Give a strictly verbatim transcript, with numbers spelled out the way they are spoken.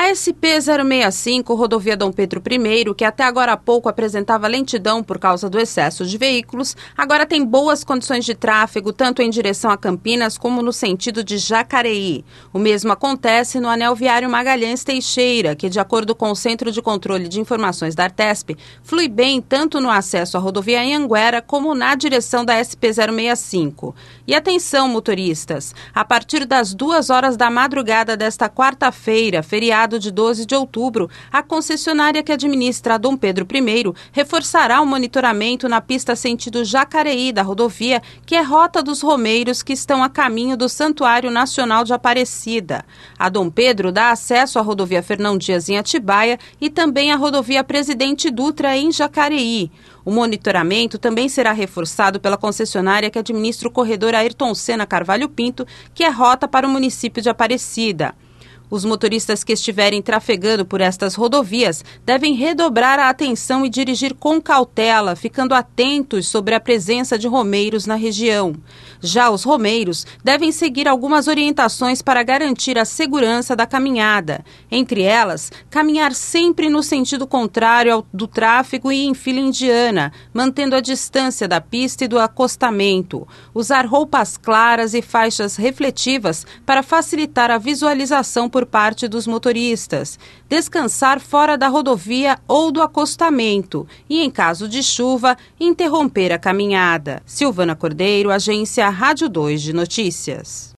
A S P zero seis cinco, rodovia Dom Pedro I, que até agora há pouco apresentava lentidão por causa do excesso de veículos, agora tem boas condições de tráfego, tanto em direção a Campinas como no sentido de Jacareí. O mesmo acontece no anel viário Magalhães Teixeira, que, de acordo com o Centro de Controle de Informações da Artesp, flui bem tanto no acesso à rodovia Anhanguera como na direção da S P zero seis cinco. E atenção, motoristas, a partir das duas horas da madrugada desta quarta-feira, feriado de doze de outubro, a concessionária que administra a Dom Pedro I reforçará o monitoramento na pista sentido Jacareí da rodovia, que é rota dos romeiros que estão a caminho do Santuário Nacional de Aparecida. A Dom Pedro dá acesso à rodovia Fernão Dias em Atibaia e também à rodovia Presidente Dutra em Jacareí. O monitoramento também será reforçado pela concessionária que administra o corredor Ayrton Senna Carvalho Pinto, que é rota para o município de Aparecida. Os motoristas que estiverem trafegando por estas rodovias devem redobrar a atenção e dirigir com cautela, ficando atentos sobre a presença de romeiros na região. Já os romeiros devem seguir algumas orientações para garantir a segurança da caminhada. Entre elas, caminhar sempre no sentido contrário ao do tráfego e em fila indiana, mantendo a distância da pista e do acostamento. Usar roupas claras e faixas refletivas para facilitar a visualização por parte dos motoristas, descansar fora da rodovia ou do acostamento e, em caso de chuva, interromper a caminhada. Silvana Cordeiro, Agência Rádio dois de Notícias.